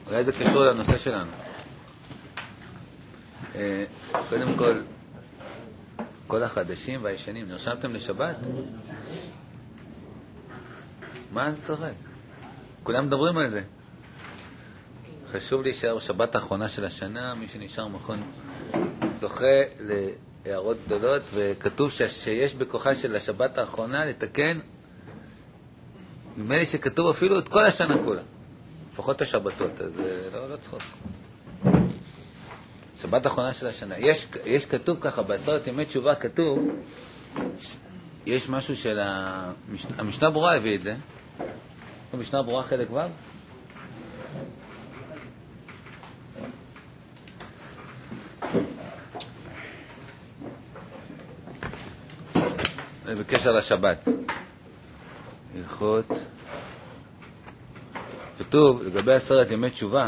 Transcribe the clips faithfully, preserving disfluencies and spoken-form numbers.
אולי זה קשור לנושא שלנו. קודם כל, כל החדשים והישנים, נרשמתם לשבת? מה זה צוחק? כולם מדברים על זה. חשוב להישאר בשבת האחרונה של השנה, מי שנשאר מכון זוכה להערות גדולות, וכתוב שיש בכוחה של השבת האחרונה לתקן, נדמה לי שכתוב אפילו את כל השנה כולה, לפחות השבתות, אז לא, לא צחוק. שבת האחרונה של השנה. יש, יש כתוב ככה, בעשרת ימי תשובה כתוב, יש משהו של המשנה, המשנה ברורה הביא את זה, המשנה ברורה חלק ו' בקשר לשבת. הלכות. כתוב, לגבי עשרת ימי תשובה,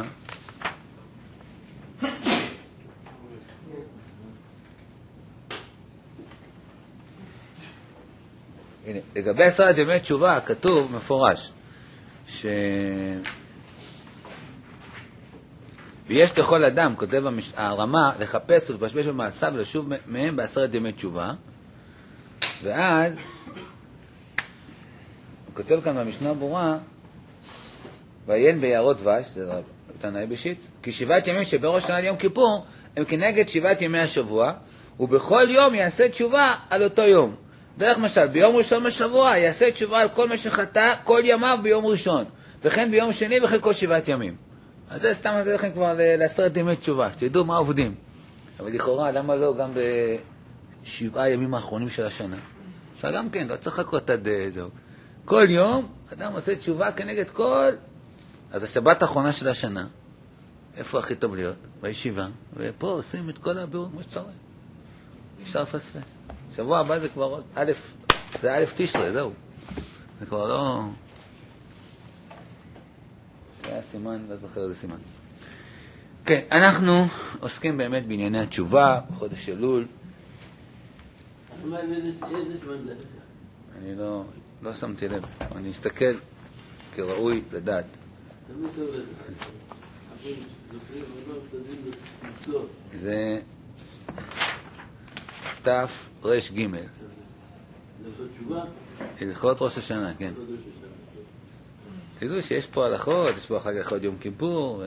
הנה, לגבי עשרת ימי תשובה כתוב מפורש ש... ויש לכל אדם, כותב הרמה, לחפש ולפשפש במעשיו ולשוב מהם בעשרת ימי תשובה. ואז הוא כותב כאן במשנה ברורה, ועיין ביערות דבש, זה תנאי בשיץ, כי שבעת ימים שבראש שנה ליום כיפור הם כנגד שבעת ימי השבוע, ובכל יום יעשה תשובה על אותו יום. דרך משל, ביום ראשון בשבוע יעשה תשובה על כל מה שחטא כל ימיו ביום ראשון, וכן ביום שני וכן כל שבעת ימים. אז זה סתם נתן לכם כבר לעשרת ימי תשובה, שתדעו מה עובדים. אבל לכאורה, למה לא גם בשבעה ימים האחרונים של השנה? אפשר גם כן, לא צריך לחכות עד זהו. כל יום אדם עושה תשובה כנגד כל... אז השבת האחרונה של השנה, איפה הכי טוב להיות? בישיבה, ופה עושים את כל הבירור כמו שצריך. אפשר לפספס. שבוע הבא זה כבר עוד א', זה א' תשרי, זהו. זה כבר לא... זה היה סימן, לא זוכר איזה סימן. כן, אנחנו עוסקים באמת בענייני התשובה, בחודש אלול. אני לא, לא שמתי לב, אני אסתכל כראוי לדעת. זה תף רש ג' הלכות ראש השנה, כן. תדעו שיש פה הלכות, יש פה אחר כך עוד יום כיפור,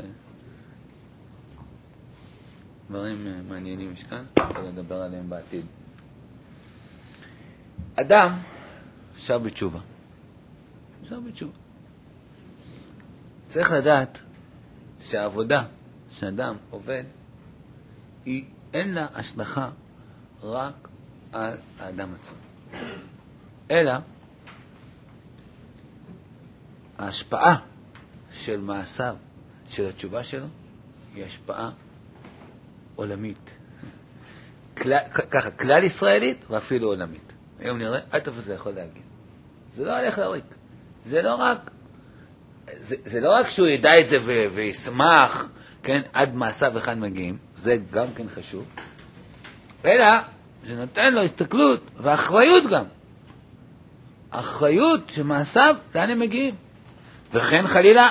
דברים מעניינים יש כאן, אפשר לדבר עליהם בעתיד. אדם שר בתשובה. שר בתשובה. צריך לדעת שהעבודה שאדם עובד, היא אין לה השלכה רק על האדם עצמו. אלא ההשפעה של מעשיו, של התשובה שלו, היא השפעה עולמית. כל, ככה, כלל ישראלית ואפילו עולמית. היום נראה, עד איפה זה יכול להגיע. זה לא הולך להוריק. זה לא רק, זה, זה לא רק שהוא ידע את זה ו, וישמח, כן, עד מעשיו אחד מגיעים, זה גם כן חשוב, אלא זה נותן לו הסתכלות ואחריות גם. אחריות שמעשיו, לאן הם מגיעים. וכן חלילה,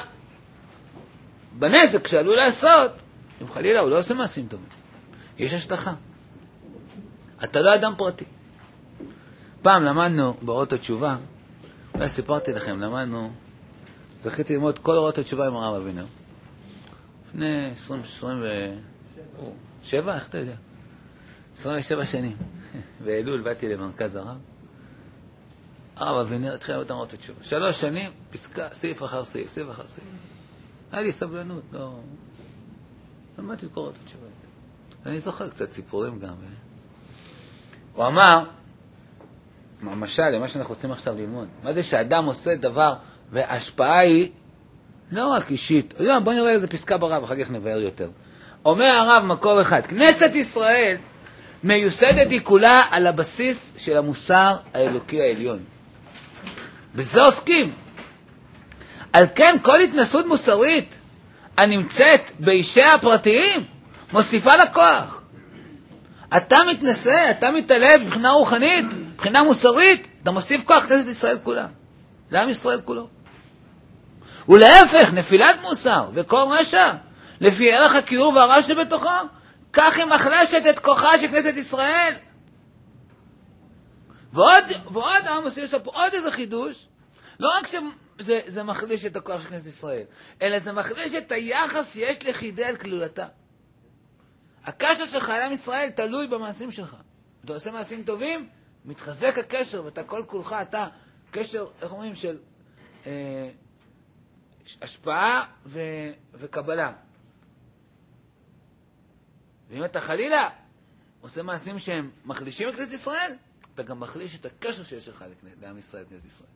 בנזק שעלול לעשות, אם חלילה הוא לא עושה מעשים טובים. יש השלכה. אתה לא אדם פרטי. פעם למדנו באורות התשובה, אולי סיפרתי לכם, למדנו, זכיתי ללמוד כל אורות התשובה עם הרב אבינר. לפני עשרים ושבע, איך אתה יודע? עשרים ושבע שנים. באלול באתי למרכז הרב. הרב אבינר התחיל ללמוד אורות התשובה. שלוש שנים, פסקה, סעיף אחר סעיף, סעיף אחר סעיף. היה לי סבלנות, לא... למדתי את כל אורות התשובה. אני זוכר קצת סיפורים גם. הוא אמר, למשל, למה שאנחנו רוצים עכשיו ללמוד, מה זה שאדם עושה דבר וההשפעה היא לא רק אישית. בוא נראה איזה פסקה ברב, אחר כך נבהר יותר. אומר הרב מקור אחד, כנסת ישראל מיוסדת היא כולה על הבסיס של המוסר האלוקי העליון. בזה עוסקים. על כן כל התנסות מוסרית הנמצאת באישיה הפרטיים מוסיפה לכוח. אתה מתנסה, אתה מתעלב מבחינה רוחנית, מבחינה מוסרית, אתה מוסיף כוח כנסת ישראל כולה, לעם ישראל כולו. ולהפך, נפילת מוסר וכל רשע, לפי ערך הקיור והרע שבתוכו, כך היא מחלשת את כוחה של כנסת ישראל. ועוד, ועוד, עמוס, יש פה עוד איזה חידוש, לא רק שזה זה מחליש את הכוח של כנסת ישראל, אלא זה מחליש את היחס שיש ליחידי על כלולתה. הקשר שלך על עם ישראל תלוי במעשים שלך. אתה עושה מעשים טובים, מתחזק הקשר, ואתה כל כולך, אתה קשר, איך אומרים, של אה, השפעה ו, וקבלה. ואם אתה חלילה עושה מעשים שהם מחלישים את כנסת ישראל, אתה גם מחליש את הקשר שיש לך לעם ישראל, כנסת ישראל.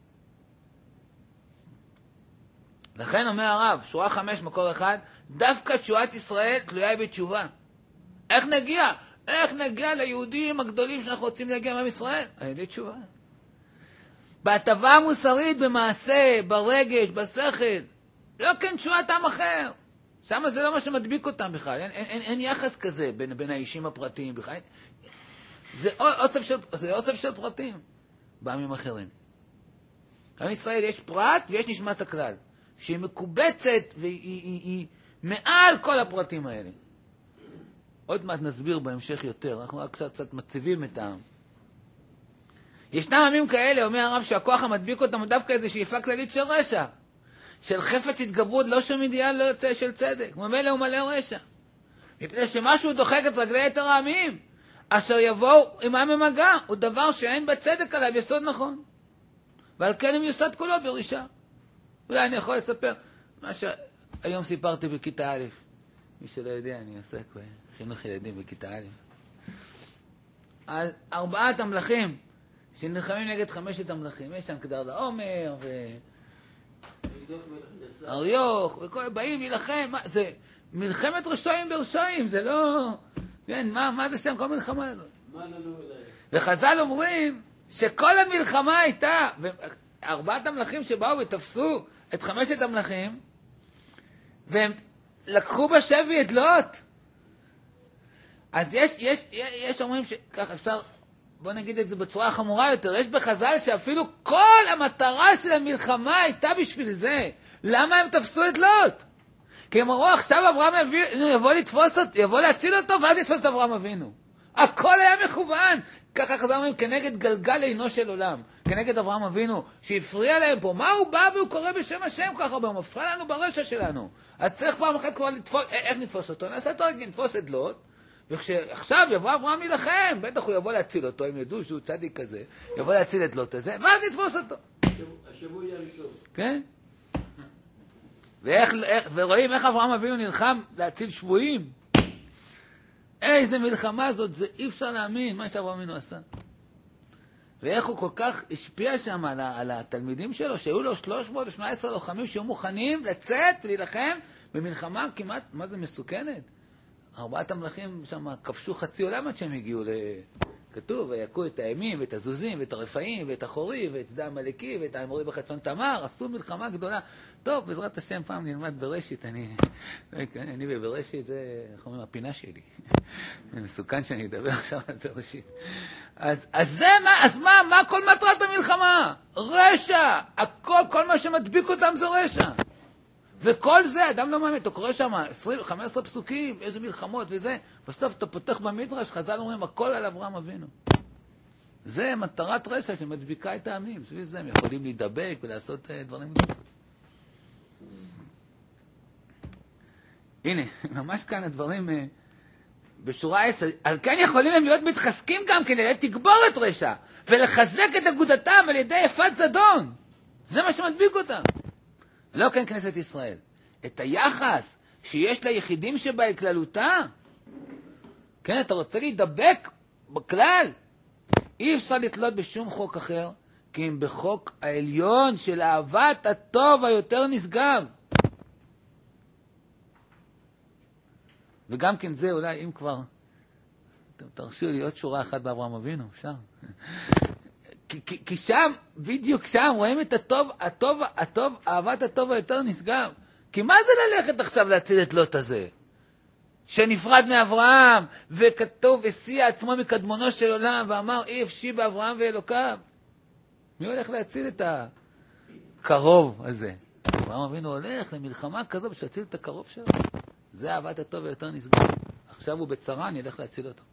לכן אומר הרב, שורה חמש, מקור אחד, דווקא תשועת ישראל תלויה בתשובה. איך נגיע? איך נגיע ליהודים הגדולים שאנחנו רוצים להגיע מעם ישראל? על ידי תשובה. בהטבה המוסרית, במעשה, ברגש, בשכל. לא כן תשועת עם אחר. שם זה לא מה שמדביק אותם בכלל. אין, אין, אין, אין יחס כזה בין, בין האישים הפרטיים בכלל. זה אוסף של, זה אוסף של פרטים בעמים אחרים. בעם ישראל יש פרט ויש נשמת הכלל, שהיא מקובצת והיא היא, היא, היא מעל כל הפרטים האלה. עוד מעט נסביר בהמשך יותר, אנחנו רק קצת, קצת מציבים את העם. ישנם עמים כאלה, אומר הרב, שהכוח המדביק אותם הוא דווקא איזו שאיפה כללית של רשע, של חפץ התגברות, לא שום אידיאל, לא יוצא של צדק, ממילא הוא מלא רשע. מפני שמשהו דוחק את רגלי יתר העמים, אשר יבואו עמם במגע, הוא דבר שאין בצדק עליו יסוד נכון. ועל כן הוא יסוד כולו ברשעה. אולי אני יכול לספר מה שהיום סיפרתי בכיתה א', מי שלא יודע, אני עוסק בחינוך ילדים בכיתה א'. על ארבעת המלכים שנלחמים נגד חמשת המלכים, יש שם כדר לעומר ואריוך וכל, באים להילחם, מה, זה מלחמת רשעים ברשעים, זה לא, כן, מה, מה זה שם כל מלחמה הזאת? וחז"ל אומרים שכל המלחמה הייתה, וארבעת המלכים שבאו ותפסו את חמשת המלכים, והם לקחו בשבי את לוט. אז יש, יש, יש אומרים שככה אפשר, בוא נגיד את זה בצורה חמורה יותר, יש בחז"ל שאפילו כל המטרה של המלחמה הייתה בשביל זה. למה הם תפסו את לוט? כי הם אמרו, עכשיו אברהם אבינו יבוא לתפוס אותו, יבוא להציל אותו, ואז יתפוס את אברהם אבינו. הכל היה מכוון. ככה חז"ל אומרים, כנגד גלגל עינו של עולם, כנגד אברהם אבינו, שהפריע להם פה. מה הוא בא והוא קורא בשם השם ככה, הוא מפריע לנו ברשע שלנו. אז צריך פעם אחת כבר לתפוס, איך נתפוס אותו? נעשה אותו רק נתפוס את לוט, וכשעכשיו יבוא אברהם להילחם, בטח הוא יבוא להציל אותו, אם ידעו שהוא צדיק כזה, יבוא להציל את לוט הזה, ואז נתפוס אותו. השבוע יהיה ראשון. כן? ואיך, איך, ורואים איך אברהם אבינו נלחם להציל שבויים. איזה מלחמה זאת, זה אי אפשר להאמין מה שאברהם אבינו עשה. ואיך הוא כל כך השפיע שם על, על התלמידים שלו, שהיו לו שלוש מאות ושמונה עשרה לוחמים שהיו מוכנים לצאת ולהילחם במלחמה כמעט, מה זה מסוכנת? ארבעת המלכים שם כבשו חצי עולם עד שהם הגיעו, כתוב, ויקו את הימים ואת הזוזים ואת הרפאים ואת החורי ואת שדה המלאקי ואת האמורי בחצון תמר, עשו מלחמה גדולה. טוב, בעזרת השם פעם נלמד בראשית, אני, אני בבראשית, זה, איך אומרים, הפינה שלי. זה מסוכן שאני אדבר עכשיו על בראשית. אז, אז זה מה, אז מה, מה כל מטרת המלחמה? רשע! הכל, כל מה שמדביק אותם זה רשע. וכל זה, אדם לא מאמין, אתה קורא שם עשרים, חמש עשרה פסוקים, איזה מלחמות וזה, בסוף אתה פותח במדרש, חז"ל אומרים, הכל על אברהם אבינו. זה מטרת רשע שמדביקה את העמים, סביב זה הם יכולים להידבק ולעשות uh, דברים גדולים. הנה, ממש כאן הדברים uh, בשורה עשר, על כן יכולים הם להיות מתחזקים גם כדי תגבור את רשע, ולחזק את אגודתם על ידי יפת זדון. זה מה שמדביק אותם. לא כן כנסת ישראל. את היחס שיש ליחידים שבה על כללותה, כן, אתה רוצה להידבק בכלל, אי אפשר לתלות בשום חוק אחר, כי אם בחוק העליון של אהבת הטוב היותר נשגב. וגם כן זה אולי, אם כבר, תרשו לי עוד שורה אחת באברהם אבינו, אפשר. כי, כי, כי שם, בדיוק שם, רואים את הטוב, הטוב, הטוב, אהבת הטוב היותר נשגב. כי מה זה ללכת עכשיו להציל את לוט הזה? שנפרד מאברהם, וכתוב, הסיע עצמו מקדמונו של עולם, ואמר, אי אפשי באברהם ואלוקיו. מי הולך להציל את הקרוב הזה? אברהם אבינו הולך למלחמה כזו בשביל להציל את הקרוב שלו. זה אהבת הטוב ויותר נסגר. עכשיו הוא בצרה, אני אלך להציל אותו.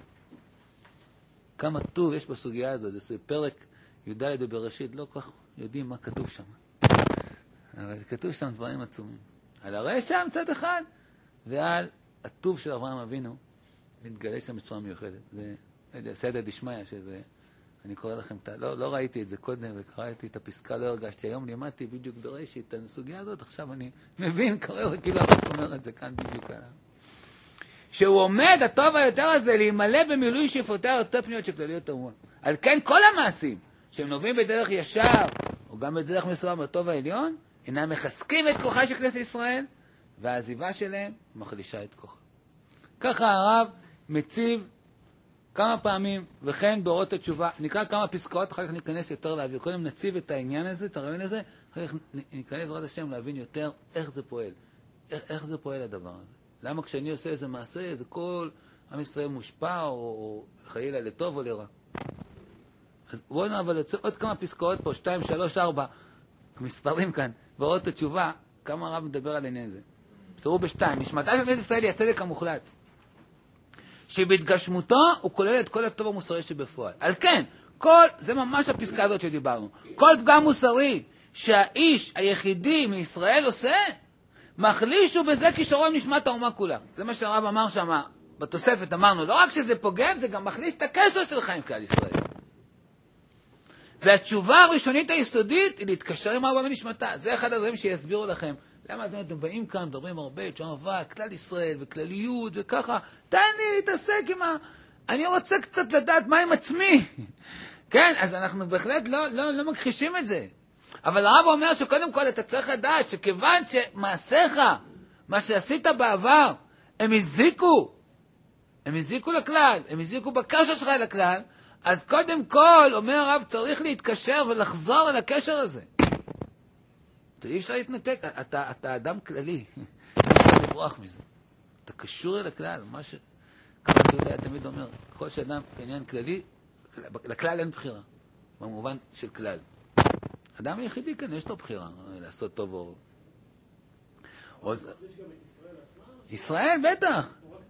כמה טוב יש בסוגיה הזאת, זה פרק י"ד בבראשית, לא כל כך יודעים מה כתוב שם. אבל כתוב שם דברים עצומים. על הרשע מצד אחד, ועל הטוב של אברהם אבינו, מתגלה שם בצורה מיוחדת. זה, זה סייעתא דשמיא, שזה, אני קורא לכם, לא, לא ראיתי את זה קודם, וקראתי את הפסקה, לא הרגשתי. היום לימדתי בדיוק בראשית את הסוגיה הזאת, עכשיו אני מבין, קורא, כאילו אני אומר את זה כאן בדיוק עליו. שהוא עומד, הטוב היותר הזה, להימלא במילוי שאיפותיה יותר פניות של כלליות האומה. על כן כל המעשים, שהם נובעים בדרך ישר, או גם בדרך מסוים בטוב העליון, אינם מחזקים את כוחה של כנסת ישראל, והעזיבה שלהם מחלישה את כוחה. ככה הרב מציב כמה פעמים, וכן באורות התשובה, נקרא כמה פסקאות, אחר כך ניכנס יותר להעביר. קודם נציב את העניין הזה, את הרעיון הזה, אחר כך ניכנס בעזרת השם להבין יותר איך זה פועל. איך, איך זה פועל הדבר הזה. למה כשאני עושה איזה מעשה, איזה כל עם ישראל מושפע, או, או חלילה לטוב או לרע. אז בואו נראה, אבל יוצא עוד כמה פסקאות פה, שתיים, שלוש, ארבע, המספרים כאן, באורות התשובה, כמה הרב מדבר על העניין הזה. תראו בשתיים, נשמתה של כנסת ישראל היא הצדק המוחלט. שבהתגשמותו הוא כולל את כל הטוב המוסרי שבפועל. על כן, כל, זה ממש הפסקה הזאת שדיברנו, כל פגם מוסרי שהאיש היחידי מישראל עושה, מחליש הוא בזה כישורו עם נשמת האומה כולה. זה מה שהרב אמר שם, בתוספת אמרנו, לא רק שזה פוגם, זה גם מחליש את הקשר שלך עם כלל ישראל. והתשובה הראשונית היסודית היא להתקשר עם הרבה ונשמתה. זה אחד הדברים שיסבירו לכם. למה אתם באים כאן, מדברים הרבה, תשום אבק, כלל ישראל וכלליות וככה. תן לי להתעסק עם ה... אני רוצה קצת לדעת מה עם עצמי. כן, אז אנחנו בהחלט לא, לא, לא מכחישים את זה. אבל הרב אומר שקודם כל אתה צריך לדעת שכיוון שמעשיך, מה שעשית בעבר, הם הזיקו. הם הזיקו לכלל, הם הזיקו בקשר שלך לכלל, אז קודם כל, אומר הרב, צריך להתקשר ולחזור אל הקשר הזה. אי אפשר להתנתק, אתה, אתה אדם כללי, אי אפשר לברוח מזה. אתה קשור אל הכלל, מה ש... ככה אתה תמיד אומר, כל שאדם עניין כללי, לכלל אין בחירה, במובן של כלל. אדם היחידי כאן יש לו בחירה, לעשות טוב או... או... ישראל, בטח.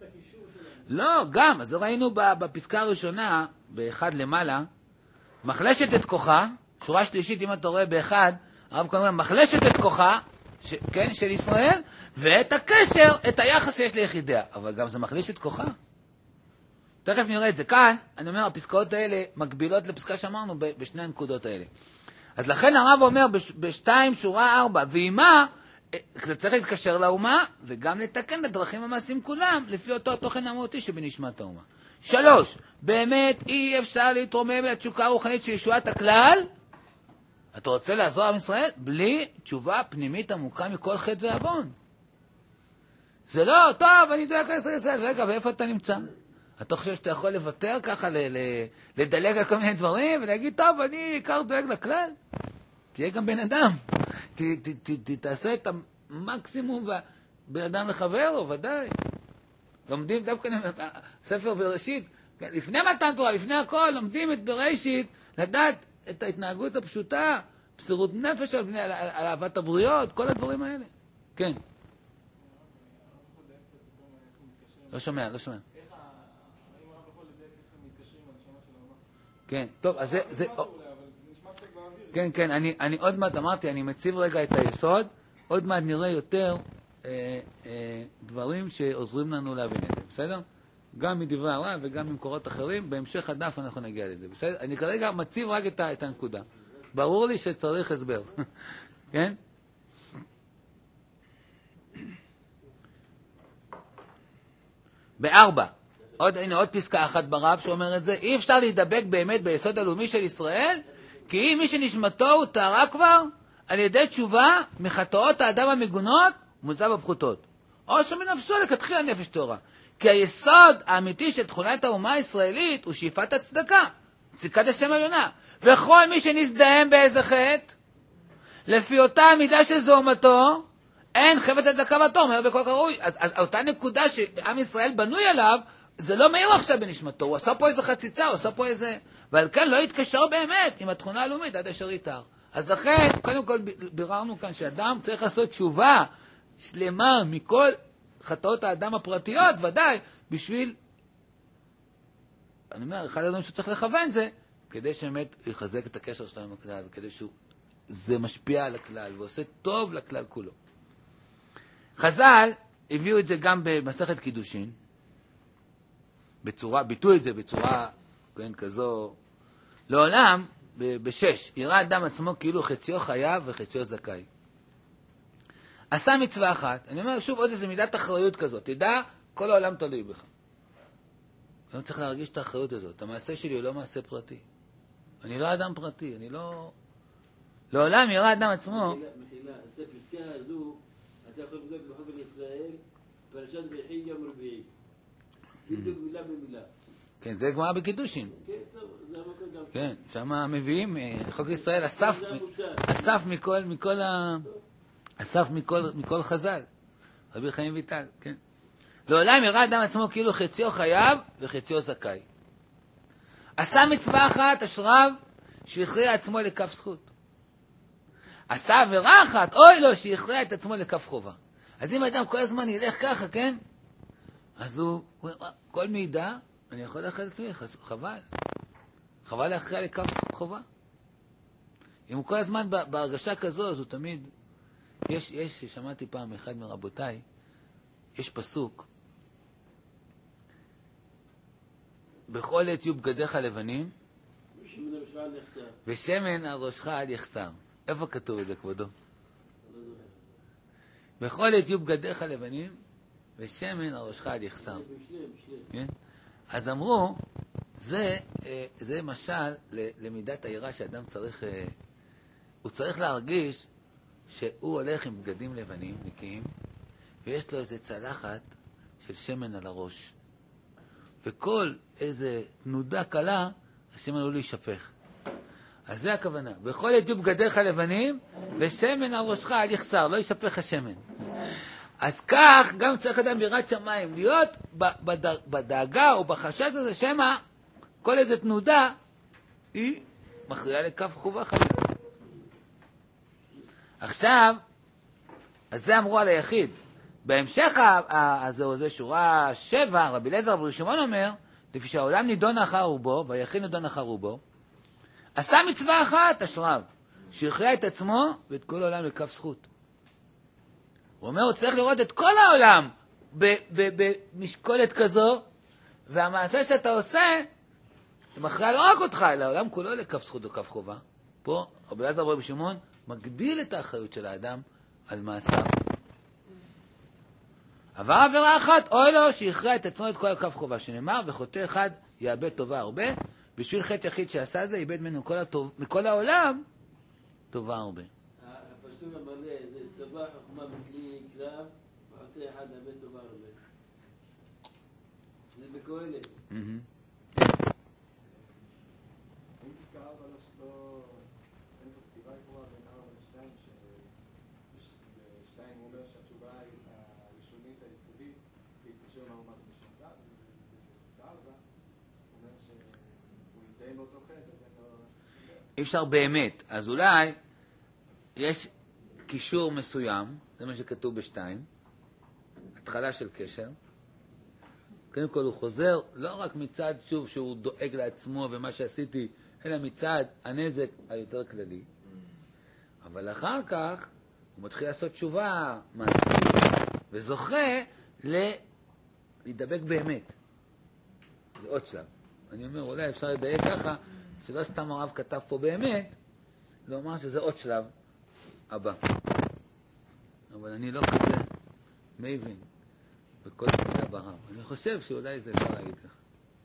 לא, גם, אז ראינו בפסקה הראשונה, באחד למעלה, מחלשת את כוחה, שורה שלישית, אם אתה רואה באחד, הרב כהן אומר, מחלשת את כוחה, ש, כן, של ישראל, ואת הקשר, את היחס שיש ליחידיה. אבל גם זה מחליש את כוחה. תכף נראה את זה. כאן, אני אומר, הפסקאות האלה מקבילות לפסקה שאמרנו ב, בשני הנקודות האלה. אז לכן הרב אומר, בש, בשתיים, שורה ארבע, ואימה, זה צריך להתקשר לאומה, וגם לתקן את הדרכים המעשים כולם, לפי אותו התוכן המהותי שבנשמת האומה. שלוש, באמת אי אפשר להתרומם לתשוקה הרוחנית של ישועת הכלל. אתה רוצה לעזור עם ישראל? בלי תשובה פנימית עמוקה מכל חטא ועוון. זה לא, טוב, אני דואג על ישראל ישראל. רגע, ואיפה אתה נמצא? אתה חושב שאתה יכול לוותר ככה, ל- ל- לדלג על כל מיני דברים, ולהגיד, טוב, אני עיקר דואג לכלל? תהיה גם בן אדם. ת, ת, ת, ת, תעשה את המקסימום בן אדם לחבר לו, ודאי. לומדים דווקא ספר בראשית, לפני מתן תורה, לפני הכל, לומדים את בראשית, לדעת את ההתנהגות הפשוטה, בסירות נפש על, בני, על, על, על אהבת הבריות, כל הדברים האלה. כן. לא שומע, לא שומע. כן, טוב, אז זה... זה כן, כן, אני, אני עוד מעט אמרתי, אני מציב רגע את היסוד, עוד מעט נראה יותר אה, אה, דברים שעוזרים לנו להבין את זה, בסדר? גם מדברי הרב וגם ממקורות אחרים, בהמשך הדף אנחנו נגיע לזה, בסדר? אני כרגע מציב רק את, את הנקודה. ברור לי שצריך הסבר, כן? בארבע, עוד, הנה, עוד פסקה אחת ברב שאומר את זה, אי אפשר להידבק באמת ביסוד הלאומי של ישראל, כי אם מי שנשמתו הוא טהרה כבר, על ידי תשובה מחטאות האדם המגונות, מוטב בפחותות. או שמנפשו לכתחילה נפש טהורה. כי היסוד האמיתי של תכונת האומה הישראלית הוא שאיפת הצדקה, צדקת השם עליונה. וכל מי שנזדהם באיזה חטא, לפי אותה המידה של זוהמתו, אין חפץ הצדקה בתור, בכל קרוי. אז, אז אותה נקודה שעם ישראל בנוי עליו, זה לא מאיר עכשיו בנשמתו, הוא עשה פה איזה חציצה, הוא עשה פה איזה... ועל כן לא יתקשר באמת עם התכונה הלאומית עד אשר יתאר. אז לכן, קודם כל ביררנו כאן שאדם צריך לעשות תשובה שלמה מכל חטאות האדם הפרטיות, ודאי, בשביל, אני אומר, אחד הדברים שצריך לכוון זה, כדי שבאמת יחזק את הקשר שלו עם הכלל, וכדי שזה משפיע על הכלל, ועושה טוב לכלל כולו. חז"ל הביאו את זה גם במסכת קידושין, בצורה, ביטו את זה בצורה, כן, כזו, לעולם, בשש, יראה אדם עצמו כאילו חציו חייב וחציו זכאי. עשה מצווה אחת, אני אומר שוב עוד איזו מידת אחריות כזאת, תדע, כל העולם תלוי בך. אני צריך להרגיש את האחריות הזאת, המעשה שלי הוא לא מעשה פרטי. אני לא אדם פרטי, אני לא... לעולם יראה אדם עצמו... מחילה, את הפסקה הזו, אתה יכול לבדוק בחוק ישראל, פרשת ויחי יום רביעי. בדיוק מילה במילה. כן, זה גמרא בקידושין. כן, טוב, זה המקום גם. כן, שם מביאים, חוק ישראל אסף, אסף מכל, מכל ה... אסף מכל, מכל חז"ל. רבי חיים ויטל, כן. לעולם יראה אדם עצמו כאילו חציו חייב וחציו זכאי. עשה מצווה אחת, אשריו, שהכריע עצמו לכף זכות. עשה עבירה אחת, אוי לו, שהכריע את עצמו לכף חובה. אז אם אדם כל הזמן ילך ככה, כן? אז הוא, הוא כל מידע, אני יכול להכריע את עצמי, חבל. חבל להכריע לכף חובה. אם הוא כל הזמן בהרגשה כזו, אז הוא תמיד... יש, יש, שמעתי פעם אחד מרבותיי, יש פסוק, בכל עת יהיו בגדיך לבנים, ושמן על ראשך עד יחסר. איפה כתוב את זה, כבודו? בכל עת יהיו בגדיך לבנים, ושמן על ראשך עד יחסר. כן? אז אמרו, זה, זה משל למידת היראה שאדם צריך, הוא צריך להרגיש שהוא הולך עם בגדים לבנים, נקיים, ויש לו איזה צלחת של שמן על הראש. וכל איזה תנודה קלה, השמן עלול להישפך. אז זה הכוונה. בכל עת יהיו בגדיך לבנים, ושמן על ראשך אל יחסר, לא יישפך השמן. אז כך גם צריך אדם ביראת שמיים, להיות בדאגה או בחשש הזה, שמה כל איזה תנודה היא מכריעה לכף חובה חלילה. עכשיו, אז זה אמרו על היחיד. בהמשך הזה, זה שורה שבע, רבי אליעזר רבי שמעון אומר, לפי שהעולם נידון אחר רובו, והיחיד נידון אחר רובו, עשה מצווה אחת, אשריו, שהכריע את עצמו ואת כל העולם לכף זכות. הוא אומר, הוא צריך לראות את כל העולם במשקולת כזו, והמעשה שאתה עושה, זה מכריע לא רק אותך, אלא העולם כולו לכף זכות או כף חובה. פה, רבי אליעזר רבי שמעון, מגדיל את האחריות של האדם על מעשיו. עבר עבירה אחת, אוי לו, שיכריע את עצמו את כל כף חובה, שנאמר, וחוטא אחד יאבד טובה הרבה, בשביל חטא יחיד שעשה זה, איבד ממנו כל הטוב, מכל העולם, טובה הרבה. הפסוק המלא, זה טובה חכמה בכלי קרב, וחוטא אחד יאבד טובה הרבה. זה בקהלת. אי אפשר באמת, אז אולי יש קישור מסוים, זה מה שכתוב בשתיים, התחלה של קשר. קודם כל הוא חוזר, לא רק מצד שוב שהוא דואג לעצמו ומה שעשיתי, אלא מצד הנזק היותר כללי. אבל אחר כך הוא מתחיל לעשות תשובה מעשית, וזוכה להידבק באמת. זה עוד שלב. אני אומר, אולי אפשר לדייק ככה, שלא סתם הרב כתב פה באמת, לומר שזה עוד שלב הבא. אבל אני לא כזה מבין בכל מילה ברב. אני חושב שאולי זה אפשר להגיד ככה.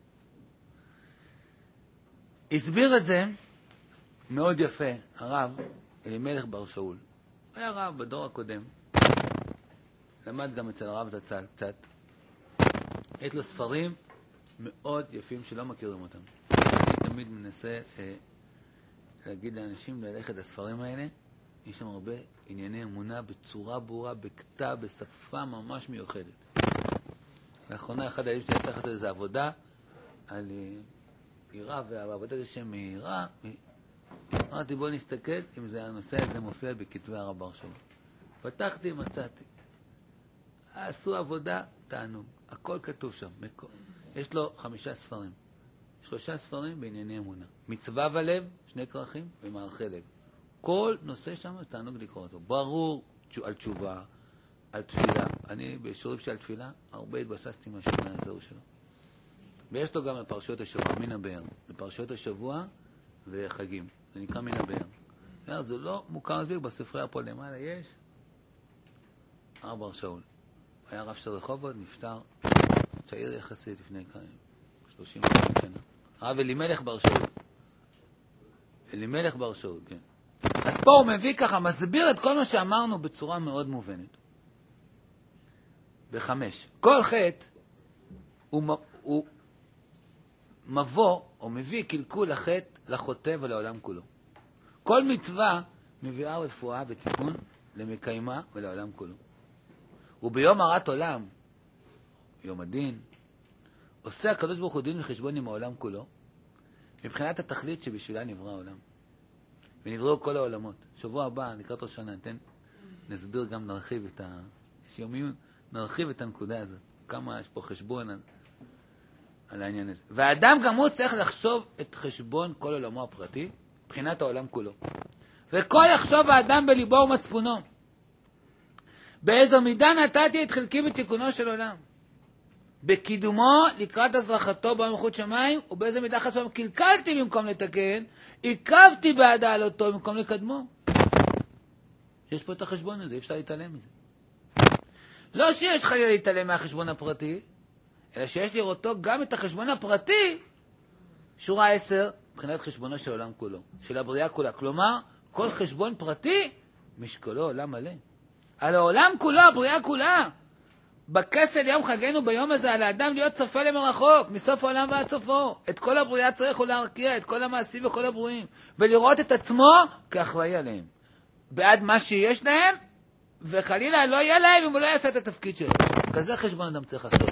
הסביר את זה מאוד יפה הרב אלימלך בר שאול. היה רב בדור הקודם. למד גם אצל הרב זצ"ל קצת. יש לו ספרים מאוד יפים שלא מכירים אותם. אני תמיד מנסה אה, להגיד לאנשים ללכת לספרים האלה. יש שם הרבה ענייני אמונה בצורה ברורה, בכתב, בשפה ממש מיוחדת. לאחרונה אחד הימים שלי צריך לתת איזו עבודה על עירה, והעבודה זה שם עירה, אמרתי, בוא נסתכל אם זה הנושא הזה מופיע בכתבי הרב בר שאול. פתחתי, מצאתי. עשו עבודה, תענוג. הכל כתוב שם. יש לו חמישה ספרים. שלושה ספרים בענייני אמונה. מצווה ולב, שני כרכים, ומערכי לב. כל נושא שם תענוג לקרוא אותו. ברור על תשובה, על תפילה. אני בשיעורים של תפילה, הרבה התבססתי מהשנה הזו שלו. ויש לו גם לפרשיות השבוע, מן הבאר. לפרשיות השבוע וחגים. זה נקרא מן הבאר. זה לא מוכר מספיק, בספרי פה למעלה יש הרב בר שאול. היה רב של רחובות, נפטר צעיר יחסית לפני שלושים שנה. הרב אלימלך בר שאול. אלימלך בר שאול, כן. אז פה הוא מביא ככה, מסביר את כל מה שאמרנו בצורה מאוד מובנת. בחמש. כל חטא הוא, הוא מבוא או מביא קלקול החטא לחוטא ולעולם כולו. כל מצווה מביאה רפואה ותיקון למקיימה ולעולם כולו. וביום הרת עולם, יום הדין, עושה הקדוש ברוך הוא דין וחשבון עם העולם כולו, מבחינת התכלית שבשבילה נברא העולם. ונבראו כל העולמות. שבוע הבא, לקראת ראש השנה, ניתן, נסביר גם, נרחיב את ה... יש יומיים, נרחיב את הנקודה הזאת. כמה יש פה חשבון על, על העניין הזה. והאדם גם הוא צריך לחשוב את חשבון כל עולמו הפרטי, מבחינת העולם כולו. וכל יחשוב האדם בליבו ומצפונו. באיזו מידה נתתי את חלקי בתיקונו של עולם. בקידומו לקראת הזרחתו במלכות שמיים, ובאיזו מידה חסום קלקלתי במקום לתקן, עיכבתי בעד העלותו במקום לקדמו. יש פה את החשבון הזה, אי אפשר להתעלם מזה. לא שיש חלילה להתעלם מהחשבון הפרטי, אלא שיש לראותו גם את החשבון הפרטי, שורה עשר, מבחינת חשבונו של עולם כולו, של הבריאה כולה. כלומר, כל חשבון פרטי, משקולו עולם מלא. על העולם כולו, הבריאה כולה. בכסל יום חגנו ביום הזה, על האדם להיות צופה למרחוק, מסוף העולם ועד סופו. את כל הבריאה צריך הוא להרקיע, את כל המעשים וכל הברואים. ולראות את עצמו כאחראי עליהם. בעד מה שיש להם, וחלילה לא יהיה להם אם הוא לא יעשה את התפקיד שלו. כזה חשבון אדם צריך לעשות.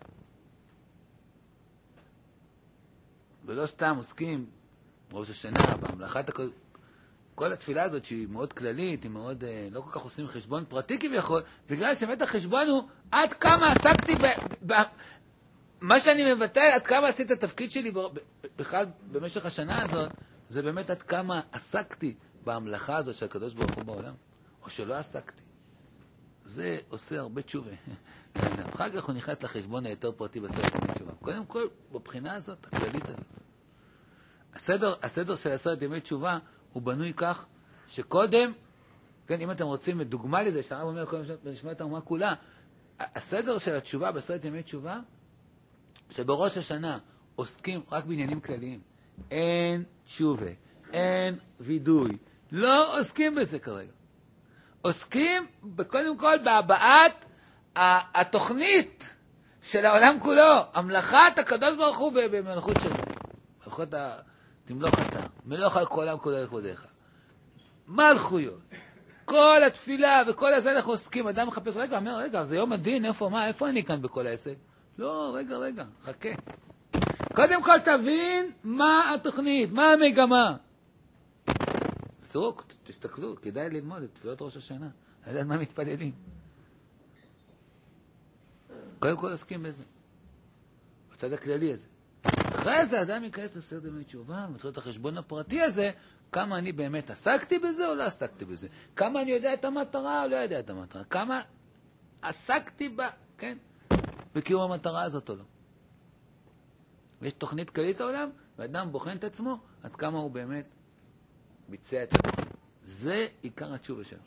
ולא סתם עוסקים ראש השנה, בהמלכת הכל... כל התפילה הזאת שהיא מאוד כללית, היא מאוד, לא כל כך עושים חשבון פרטי כביכול, בגלל שבאמת החשבון הוא עד כמה עסקתי ב... ב... מה שאני מבטא, עד כמה עשיתי את התפקיד שלי ב... בכלל במשך השנה הזאת, זה באמת עד כמה עסקתי בהמלכה הזאת של הקדוש ברוך הוא בעולם, או שלא עסקתי. זה עושה הרבה תשובה. אחר כך הוא נכנס לחשבון היותר פרטי בסרט ימי תשובה. קודם כל, בבחינה הזאת, הכללית הזאת. הסדר, הסדר של הסרט ימי תשובה הוא בנוי כך שקודם, כן, אם אתם רוצים דוגמה לזה, שהרב אומר קודם בנשמת האומה כולה, הסדר של התשובה בסרט ימי תשובה, שבראש השנה עוסקים רק בעניינים כלליים. אין תשובה, אין וידוי. לא עוסקים בזה כרגע. עוסקים קודם כל בהבעת התוכנית של העולם כולו, המלאכת הקדוש ברוך הוא במלכות שלו. מלכות ה... תמלוך אתה, מלוך על כל העולם כולו לכבודך. מלכויות. כל התפילה וכל הזה אנחנו עוסקים. אדם מחפש, רגע, אומר, רגע, זה יום הדין, איפה, מה, איפה אני כאן בכל העסק? לא, רגע, רגע, חכה. קודם כל תבין מה התוכנית, מה המגמה. זרוק, תסתכלו, כדאי ללמוד את תפילות ראש השנה. לדעת מה מתפללים. קודם כל עוסקים בזה. בצד הכללי הזה. אחרי זה אדם ייכנס לסרט ימי תשובה, מתחיל את החשבון הפרטי הזה, כמה אני באמת עסקתי בזה או לא עסקתי בזה. כמה אני יודע את המטרה או לא יודע את המטרה. כמה עסקתי בה, כן, בקיום המטרה הזאת או לא. יש תוכנית כללית העולם, ואדם בוחן את עצמו עד כמה הוא באמת ביצע את התוכנית. זה עיקר התשובה שלו.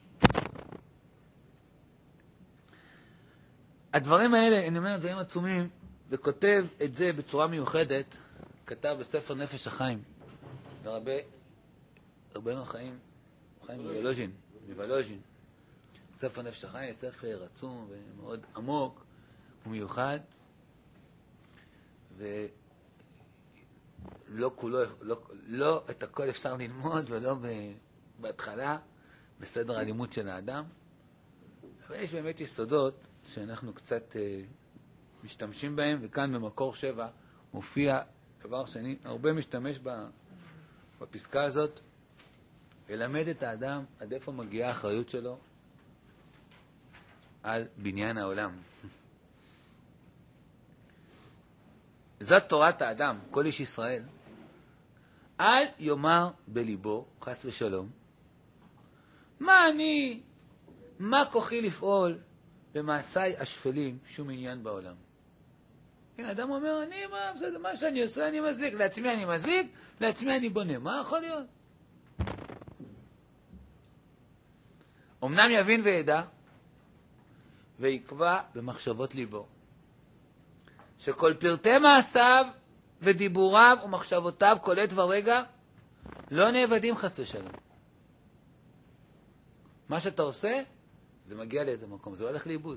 הדברים האלה, אני אומר, דברים עצומים, וכותב את זה בצורה מיוחדת, כתב בספר נפש החיים, לרבי, רבנו החיים, חיים מוולוז'ין, מוולוז'ין. ספר נפש החיים, ספר עצום ומאוד עמוק ומיוחד, ולא כולו, לא, לא את הכל אפשר ללמוד, ולא בהתחלה, בסדר הלימוד של האדם. אבל יש באמת יסודות שאנחנו קצת אה, משתמשים בהם, וכאן במקור שבע מופיע דבר שני, הרבה משתמש בפסקה הזאת, ללמד את האדם עד איפה מגיעה האחריות שלו על בניין העולם. זאת תורת האדם, כל איש ישראל. אל יאמר בליבו, חס ושלום, מה אני, מה כוחי לפעול במעשיי השפלים שום עניין בעולם. הנה, אדם אומר, אני, מה, בסדר, מה שאני עושה אני מזיק, לעצמי אני מזיק, לעצמי אני בונה, מה יכול להיות? אמנם יבין וידע, ויקבע במחשבות ליבו, שכל פרטי מעשיו ודיבוריו ומחשבותיו כל עת ורגע לא נאבדים חס ושלום. מה שאתה עושה, זה מגיע לאיזה מקום, זה הולך לאיבוד.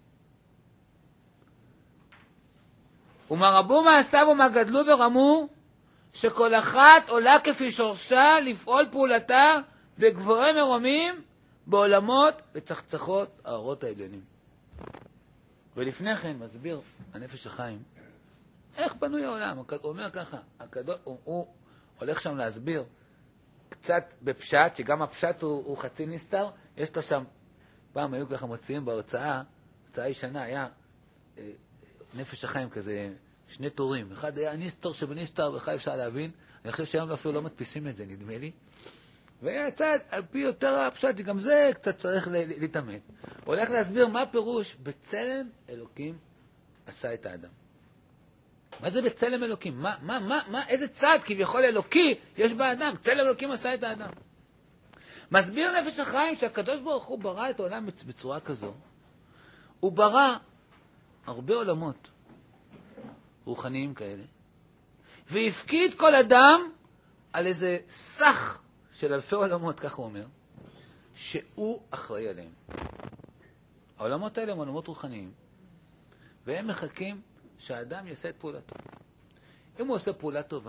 ומה רבו מעשיו ומה גדלו ורמו, שכל אחת עולה כפי שורשה לפעול פעולתה בגבוהי מרומים בעולמות וצחצחות האורות העליונים. ולפני כן מסביר הנפש החיים איך בנוי העולם. הוא אומר ככה, הקדוש, הוא, הוא הולך שם להסביר קצת בפשט, שגם הפשט הוא, הוא חצי נסתר. יש לו שם, פעם היו ככה מוציאים בהוצאה, הוצאה ישנה, היה אה, נפש החיים כזה, שני תורים. אחד היה נסתר שבנסתר, ואחד אפשר להבין. אני חושב שהיום אפילו לא מדפיסים את זה, נדמה לי. והיה צד, על פי יותר הפשט, גם זה קצת צריך להתאמן. הוא הולך להסביר מה פירוש בצלם אלוקים עשה את האדם. מה זה בצלם אלוקים? מה, מה, מה, מה, איזה צד כביכול אלוקי יש באדם? צלם אלוקים עשה את האדם. מסביר נפש החיים שהקדוש ברוך הוא ברא את העולם בצורה כזו. הוא ברא הרבה עולמות רוחניים כאלה, והפקיד כל אדם על איזה סך של אלפי עולמות, כך הוא אומר, שהוא אחראי עליהם. העולמות האלה הם עולמות רוחניים, והם מחכים שהאדם יעשה את פעולתו. אם הוא עושה פעולה טובה,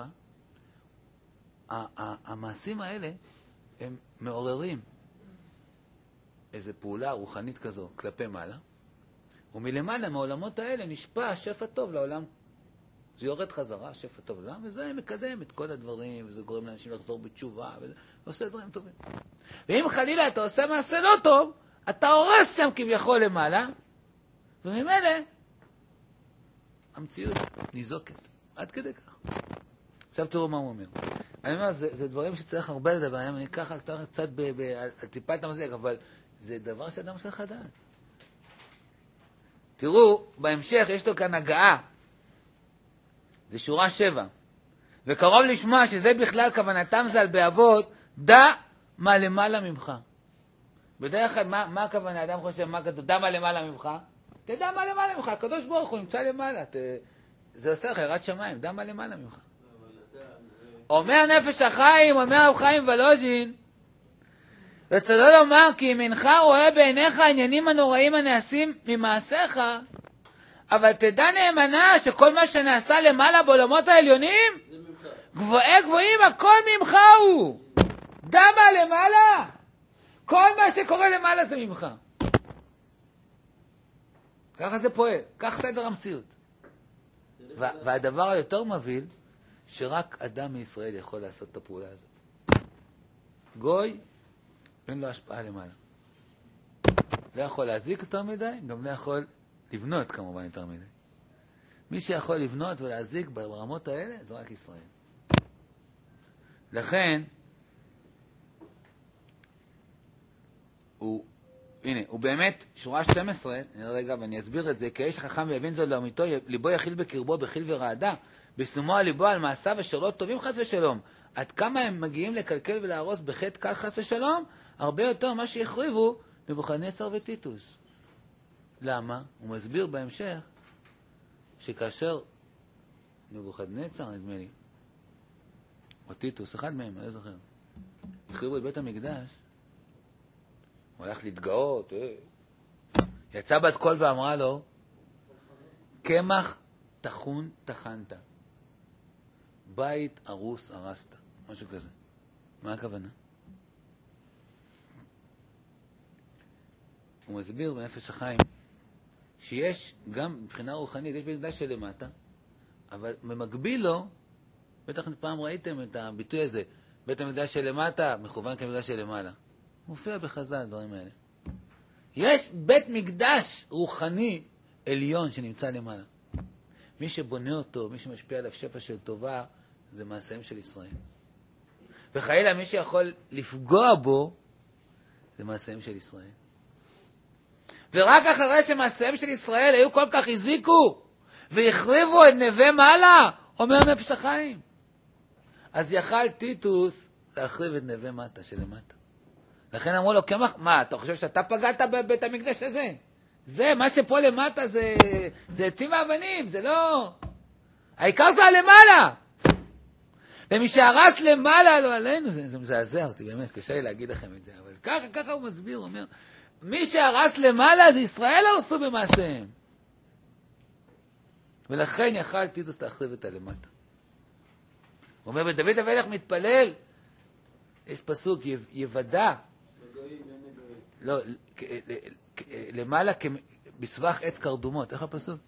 המעשים האלה הם מעוררים איזו פעולה רוחנית כזו כלפי מעלה, ומלמעלה מהעולמות האלה נשפע שפע טוב לעולם. זה יורד חזרה, שפע טוב לעולם, וזה מקדם את כל הדברים, וזה גורם לאנשים לחזור בתשובה, וזה עושה דברים טובים. ואם חלילה אתה עושה מעשה לא טוב, אתה הורס שם כביכול למעלה, וממילא המציאות ניזוקת. עד כדי כך. עכשיו תראו מה הוא אומר. אני אומר, זה, זה דברים שצריך הרבה לדבר, אני אקח קצת ב, ב, על, על טיפת המזיק, אבל זה דבר שאדם צריך לדעת. תראו, בהמשך יש לו כאן הגעה. זה שורה שבע. וקרוב לשמוע שזה בכלל כוונתם ז"ל באבות, דע מה למעלה ממך. בדרך כלל, מה, מה הכוונה? אדם חושב, מה כתוב? דע מה למעלה ממך? תדע מה למעלה ממך. הקדוש ברוך הוא נמצא למעלה. ת... זה עושה לך יראת שמיים. דע מה למעלה ממך. אומר נפש החיים, אומר רב חיים ולוז'ין, רצונו לומר כי אם אינך רואה בעיניך העניינים הנוראים הנעשים ממעשיך, אבל תדע נאמנה שכל מה שנעשה למעלה בעולמות העליונים, גבוהי גבוהים, הכל ממך הוא. דע מה למעלה. כל מה שקורה למעלה זה ממך. ככה זה פועל, כך סדר המציאות. והדבר היותר מבהיל, שרק אדם מישראל יכול לעשות את הפעולה הזאת. גוי, אין לו השפעה למעלה. לא יכול להזיק יותר מדי, גם לא יכול לבנות כמובן יותר מדי. מי שיכול לבנות ולהזיק ברמות האלה, זה רק ישראל. לכן, הוא, הנה, הוא באמת, שורה שתים עשרה, רגע, ואני אסביר את זה, כי האיש החכם ויבין זאת לאמיתו, ליבו יכיל בקרבו, בחיל ורעדה, בשומו על ליבו על מעשיו אשר לא טובים חס ושלום. עד כמה הם מגיעים לקלקל ולהרוס בחטא קל חס ושלום, הרבה יותר מה שהחריבו נבוכדנצר וטיטוס. למה? הוא מסביר בהמשך שכאשר נבוכדנצר, נדמה לי, או טיטוס, אחד מהם, אני לא זוכר, החריבו את בית המקדש, הוא הלך להתגאות, אה. יצא בת קול ואמרה לו, קמח תחון תחנת, בית ארוס הרסת, משהו כזה. מה הכוונה? הוא מסביר בנפש החיים שיש גם מבחינה רוחנית, יש בית מקדש שלמטה, אבל במקביל לו, בטח פעם ראיתם את הביטוי הזה, בית המקדש שלמטה מכוון כמקדש שלמעלה. מופיע בחז"ל הדברים האלה. יש בית מקדש רוחני עליון שנמצא למעלה. מי שבונה אותו, מי שמשפיע עליו שפע של טובה, זה מעשיהם של ישראל. וחלילה מי שיכול לפגוע בו, זה מעשיהם של ישראל. ורק אחרי שמעשיהם של ישראל היו כל כך הזיקו, והחריבו את נווה מעלה, אומר נפש החיים. אז יכל טיטוס להחריב את נווה מטה שלמטה. לכן אמרו לו, כמה, מה, אתה חושב שאתה פגעת בבית המקדש הזה? זה, מה שפה למטה זה, זה עצים ואבנים, זה לא... העיקר זה הלמעלה. ומי שהרס למעלה, לא עלינו, זה, זה מזעזע אותי, באמת, קשה לי להגיד לכם את זה, אבל ככה, ככה הוא מסביר, הוא אומר, מי שהרס למעלה זה ישראל הרסו במעשיהם. ולכן יכל טיטוס להחריב את הלמטה. הוא אומר, ודוד המלך מתפלל, יש פסוק, יוודע, לא, למעלה בסבך עץ קרדומות, איך הפסוק?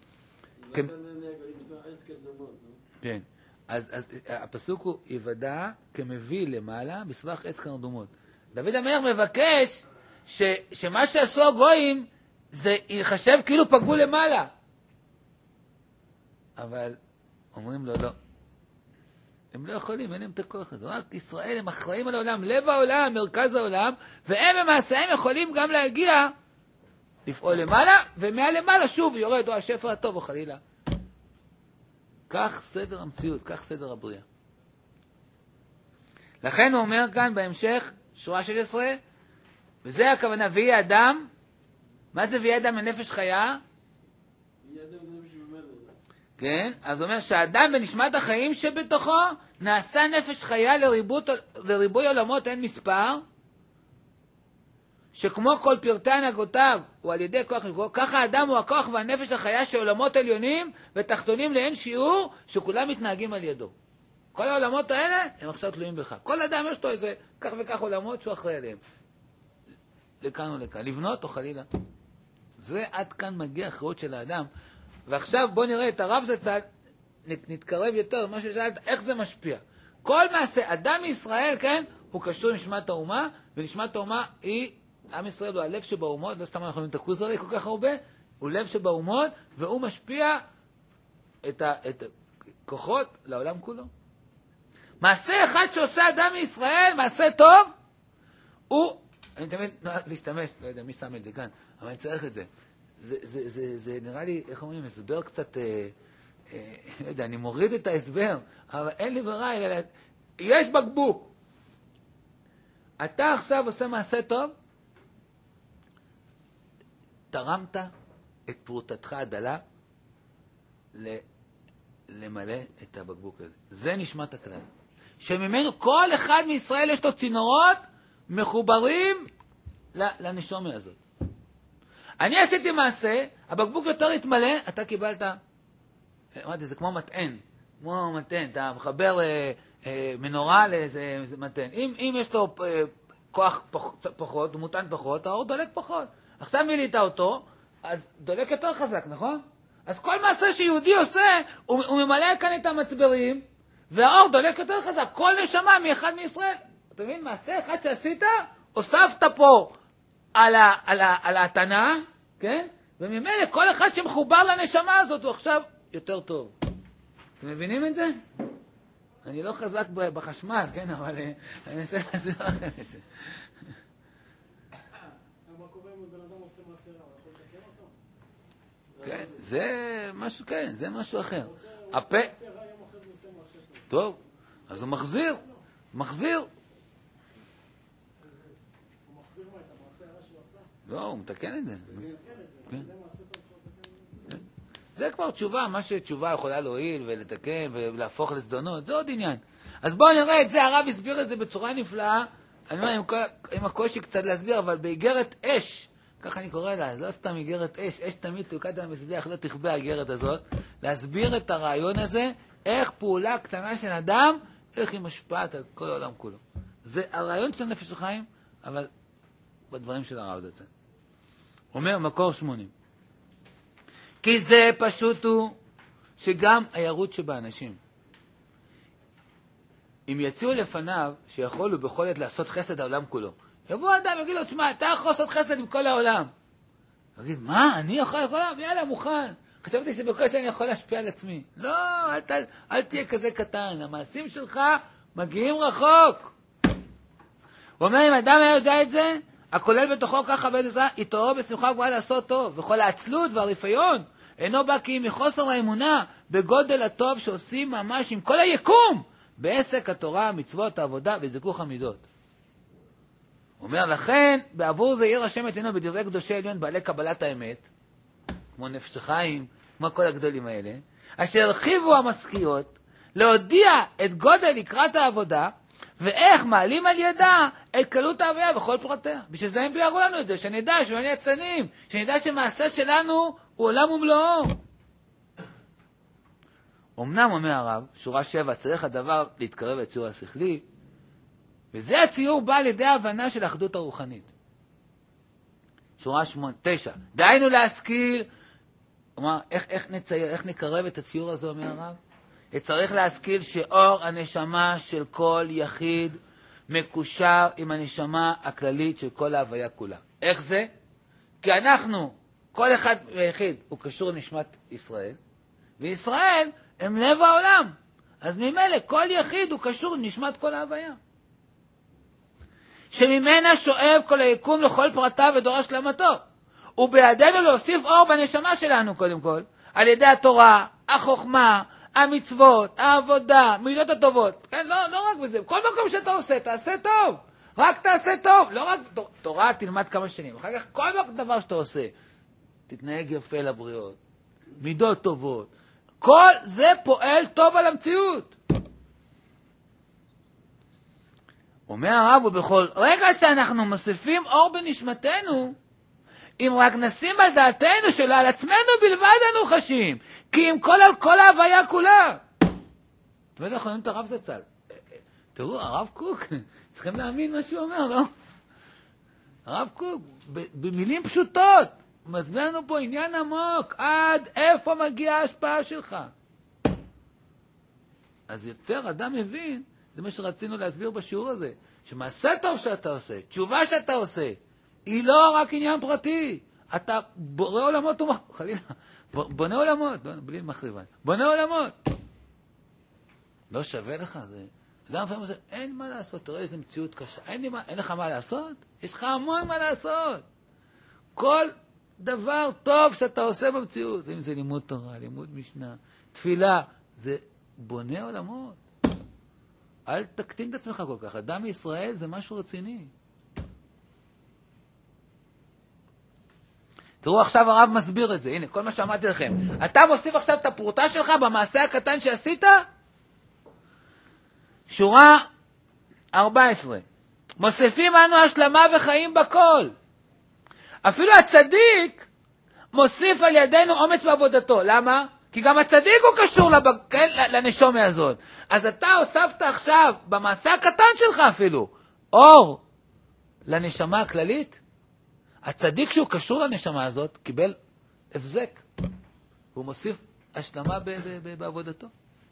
כן, אז הפסוק הוא, יוודע כמביא למעלה בסבך עץ קרדומות. דוד המלך מבקש שמה שעשו הגויים, זה יחשב כאילו פגעו למעלה. אבל אומרים לו, לא. הם לא יכולים, אין להם את הכוח הזה. רק ישראל הם אחראים על העולם, לב העולם, מרכז העולם, והם במעשיהם יכולים גם להגיע, לפעול למעלה, ומעל למעלה שוב יורד, או השפע הטוב, או חלילה. כך סדר המציאות, כך סדר הבריאה. לכן הוא אומר כאן בהמשך, שורה שש עשרה, וזה הכוונה, ויהיה אדם, מה זה ויהיה אדם לנפש חיה? כן, אז הוא אומר שהאדם בנשמת החיים שבתוכו נעשה נפש חיה לריבות, לריבוי עולמות אין מספר, שכמו כל פרטי הנהגותיו הוא על ידי כוח נגרו, ככה האדם הוא הכוח והנפש החיה של עולמות עליונים ותחתונים לאין שיעור שכולם מתנהגים על ידו. כל העולמות האלה הם עכשיו תלויים בך. כל אדם יש לו איזה כך וכך עולמות שהוא אחראי עליהם. לכאן ולכאן. לבנות או חלילה. זה עד כאן מגיע האחריות של האדם. ועכשיו בוא נראה את הרב זצ"ל, נתקרב יותר, מה ששאלת, איך זה משפיע. כל מעשה, אדם מישראל, כן, הוא קשור לנשמת האומה, ונשמת האומה היא, עם ישראל הוא הלב שבאומות, לא סתם אנחנו רואים את הכוז עלי כל כך הרבה, הוא לב שבאומות, והוא משפיע את, ה, את הכוחות לעולם כולו. מעשה אחד שעושה אדם מישראל, מעשה טוב, הוא, אני תמיד נועד להשתמש, לא יודע מי שם את זה כאן, אבל אני צריך את זה. זה, זה, זה, זה נראה לי, איך אומרים, הסבר קצת, אה, אה, לא יודע, אני מוריד את ההסבר, אבל אין לי ברירה, אלא, יש בקבוק. אתה עכשיו עושה מעשה טוב, תרמת את פרוטתך הדלה למלא את הבקבוק הזה. זה נשמת הכלל. שממנו כל אחד מישראל יש לו צינורות מחוברים לנשומר הזאת. אני עשיתי מעשה, הבקבוק יותר התמלא, אתה קיבלת, אמרתי, זה כמו מטען, כמו מטען, אתה מחבר אה, אה, מנורה לאיזה מטען. אם, אם יש לו אה, כוח פח, פחות, הוא מוטען פחות, האור דולק פחות. עכשיו מילאת אותו, אז דולק יותר חזק, נכון? אז כל מעשה שיהודי עושה, הוא, הוא ממלא כאן את המצברים, והאור דולק יותר חזק. כל נשמה מאחד מישראל. אתה מבין, מעשה אחד שעשית, הוספת פה על, ה, על, ה, על ההתנה, כן? וממילא כל אחד שמחובר לנשמה הזאת הוא עכשיו יותר טוב. אתם מבינים את זה? אני לא חזק בחשמל, כן? אבל אני אנסה להסביר לכם את זה. מה קורה אם בן אדם עושה מעשה רע? יכול לתקן אותו? כן, זה משהו, כן, זה משהו אחר. הוא עושה מעשה רע, יום אחרי זה עושה מעשה טוב. טוב, אז הוא מחזיר, מחזיר. הוא מחזיר מה, את המעשה הרע שהוא עשה? לא, הוא מתקן את זה. כן. זה מעשה טוב שהוא מתקן את זה. זה כבר תשובה, מה שתשובה יכולה להועיל ולתקן ולהפוך לסדונות, זה עוד עניין. אז בואו נראה את זה, הרב הסביר את זה בצורה נפלאה, אני אומר, עם, כל, עם הקושי קצת להסביר, אבל באיגרת אש, ככה אני קורא לה, לא סתם איגרת אש, אש תמיד תוקד על המזבח, לא תכבה האיגרת הזאת, להסביר את הרעיון הזה, איך פעולה קטנה של אדם, איך היא משפעת על כל העולם כולו. זה הרעיון של נפש החיים, אבל בדברים של הרב זצ"ל. אומר מקור שמונים. כי זה פשוט הוא שגם הירות שבאנשים אם יציעו לפניו שיכול הוא בכל עת לעשות חסד העולם כולו, יבוא אדם ויגיד לו, תשמע, אתה יכול לעשות חסד עם כל העולם. הוא יגיד, מה, אני יכול לעשות העולם? יאללה, מוכן. חשבתי שבקושי אני יכול להשפיע על עצמי. לא, אל, אל, אל תהיה כזה קטן. המעשים שלך מגיעים רחוק. הוא אומר, אם אדם היה יודע את זה, הכולל בתוכו ככה בעזרה, יתעורר בשמחה גבוהה לעשות טוב. וכל העצלות והרפיון אינו בא כי מחוסר האמונה בגודל הטוב שעושים ממש עם כל היקום, בעסק התורה, מצוות, העבודה וזיכוך המידות. הוא אומר, לכן, בעבור זה ירא השם את עינו בדברי קדושי עליון בעלי קבלת האמת, כמו נפש חיים, כמו כל הגדולים האלה, אשר הרחיבו המשכיות להודיע את גודל לקראת העבודה, ואיך מעלים על ידה את קלות ההוויה בכל פרטיה. בשביל זה הם ביארו לנו את זה, שנדע שלא נהיה צנים, שנדע שמעשה שלנו הוא עולם ומלואו. אמנם, אומר הרב, שורה שבע, צריך הדבר להתקרב לציור השכלי, וזה הציור בא על ידי ההבנה של האחדות הרוחנית. שורה שמונה, תשע, דהיינו להשכיל, אומר, איך, איך, נצייר, איך נקרב את הציור הזה, אומר הרב? צריך להשכיל שאור הנשמה של כל יחיד מקושר עם הנשמה הכללית של כל ההוויה כולה. איך זה? כי אנחנו, כל אחד ויחיד הוא קשור לנשמת ישראל, וישראל הם לב העולם. אז ממילא כל יחיד הוא קשור לנשמת כל ההוויה. שממנה שואב כל היקום לכל פרטיו ודורש שלמתו. ובידינו להוסיף אור בנשמה שלנו קודם כל, על ידי התורה, החוכמה, המצוות, העבודה, מידות הטובות. כן, לא, לא רק בזה. כל מקום שאתה עושה, תעשה טוב. רק תעשה טוב. לא רק תורה, תלמד כמה שנים. אחר כך כל דבר שאתה עושה, תתנהג יפה לבריות. מידות טובות. כל זה פועל טוב על המציאות. אומר הרב, ובכל רגע שאנחנו מוסיפים אור בנשמתנו, אם רק נשים על דעתנו שלא על עצמנו בלבד אנו חשים, כי אם כל על כל ההוויה כולה. אתם יודעים, אנחנו יודעים את הרב זצ"ל. תראו, הרב קוק, צריכים להאמין מה שהוא אומר, לא? הרב קוק, במילים פשוטות, מסביר לנו פה עניין עמוק, עד איפה מגיעה ההשפעה שלך. אז יותר אדם מבין, זה מה שרצינו להסביר בשיעור הזה, שמעשה טוב שאתה עושה, תשובה שאתה עושה, היא לא רק עניין פרטי. אתה בורא עולמות, חלילה, בונה עולמות, בלי מחריבן, בונה עולמות. לא שווה לך, זה... אדם פעם עושה, אין מה לעשות, תראה איזה מציאות קשה, אין, מה, אין לך מה לעשות? יש לך המון מה לעשות. כל דבר טוב שאתה עושה במציאות, אם זה לימוד תורה, לימוד משנה, תפילה, זה בונה עולמות. אל תקטין את עצמך כל כך. אדם מישראל זה משהו רציני. תראו, עכשיו הרב מסביר את זה. הנה, כל מה שאמרתי לכם. אתה מוסיף עכשיו את הפרוטה שלך במעשה הקטן שעשית? שורה ארבע עשרה. מוסיפים אנו השלמה וחיים בכל. אפילו הצדיק מוסיף על ידינו אומץ בעבודתו. למה? כי גם הצדיק הוא קשור לבג... לנשומי הזאת. אז אתה הוספת עכשיו, במעשה הקטן שלך אפילו, אור לנשמה הכללית. הצדיק שהוא קשור לנשמה הזאת, קיבל הבזק. הוא מוסיף השלמה ב- ב- ב- בעבודתו.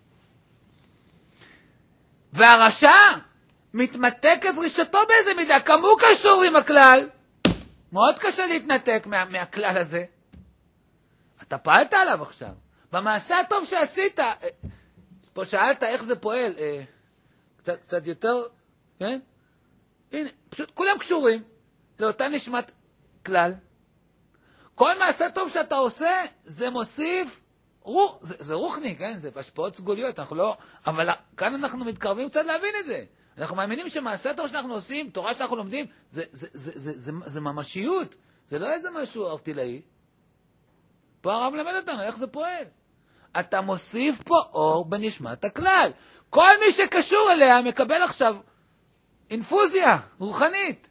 והרשע מתמתק את דרישתו באיזה מידה, כמו הוא קשור עם הכלל. מאוד קשה להתנתק מה, מהכלל הזה. אתה פעלת עליו עכשיו. במעשה הטוב שעשית, פה שאלת איך זה פועל, קצת, קצת יותר, כן? הנה, פשוט כולם קשורים לאותה נשמת כלל. כל מעשה טוב שאתה עושה, זה מוסיף, רוח, זה, זה רוחני, כן? זה השפעות סגוליות, אנחנו לא, אבל כאן אנחנו מתקרבים קצת להבין את זה. אנחנו מאמינים שמעשה טוב שאנחנו עושים, תורה שאנחנו לומדים, זה, זה, זה, זה, זה, זה, זה ממשיות, זה לא איזה משהו ארטילאי. פה הרב למד אותנו, איך זה פועל? אתה מוסיף פה אור בנשמת הכלל. כל מי שקשור אליה מקבל עכשיו אינפוזיה רוחנית.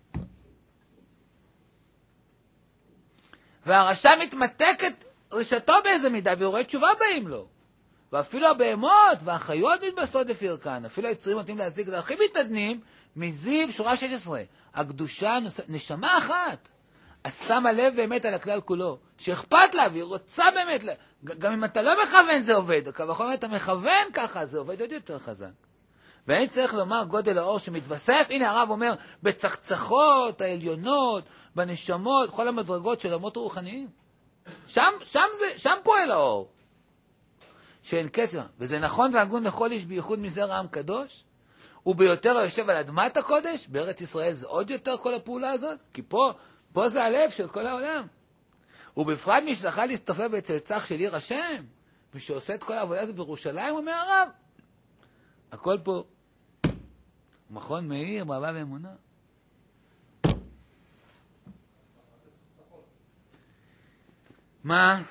והרשע מתמתק את רשתו באיזה מידה, ויורי תשובה באים לו. ואפילו הבהמות והחיות מתבשרות לפי ערכן, אפילו היצורים נותנים להזיק והכי מתעדנים, מזיו שורה שש עשרה. הקדושה נשמה אחת. אז שמה לב באמת על הכלל כולו, שאכפת לה, והיא רוצה באמת, גם אם אתה לא מכוון זה עובד, אבל אם אתה מכוון ככה, זה עובד עוד יותר חזק. ואני צריך לומר גודל האור שמתווסף, הנה הרב אומר, בצחצחות העליונות, בנשמות, כל המדרגות של עולמות רוחניים. שם, שם זה, שם פועל האור. שאין קצר, וזה נכון והגון לכל איש בייחוד מזרע עם קדוש, וביותר היושב על אדמת הקודש, בארץ ישראל זה עוד יותר כל הפעולה הזאת, כי פה, פה זה הלב של כל העולם. ובפרט מי שזכה להסתופף אצל צח של עיר השם, מי שעושה את כל העבודה הזאת בירושלים, אומר הרב, הכל פה מכון מאיר, באהבה ואמונה. מה?